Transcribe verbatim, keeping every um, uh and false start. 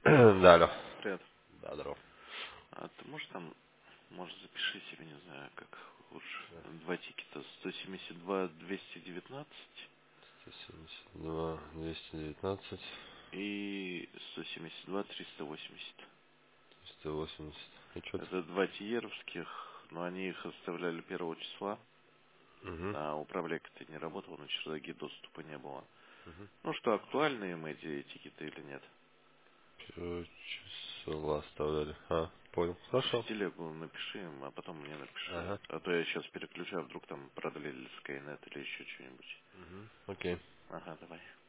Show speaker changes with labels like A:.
A: Да, алло.
B: Привет.
A: Да, здорово.
B: А ты можешь там, может, запиши себе, не знаю, как лучше.
A: Да.
B: Два тикета. сто семьдесят два двести девятнадцать
A: сто семьдесят два двести девятнадцать
B: и сто семьдесят два триста восемьдесят.
A: триста восемьдесят. Отчет.
B: Это два тиеровских, но они их оставляли первого числа.
A: Угу.
B: А управляйка-то не работал, на чердаке доступа не было.
A: Угу.
B: Ну что, актуальны им эти тикеты или нет?
A: Первого числа оставляли. А, понял.
B: В
A: Хорошо.
B: телегу напиши им, а потом мне напиши.
A: Ага.
B: А то я сейчас переключаю, вдруг там продлили Skynet или еще что-нибудь.
A: Угу. Окей.
B: Ага, давай.